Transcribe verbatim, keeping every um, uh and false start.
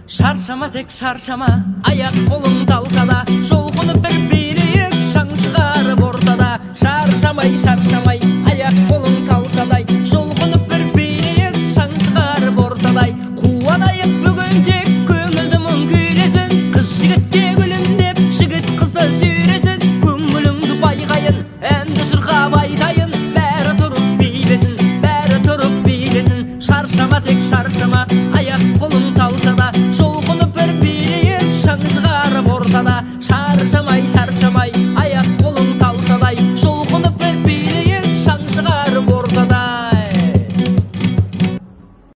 Шаршама тек шаршама, аяқ қолың талсада, жолқынып бір билейік шаң шығарып ортада. Шаршамай шаршамай, аяқ қолың талсадай, жолқынып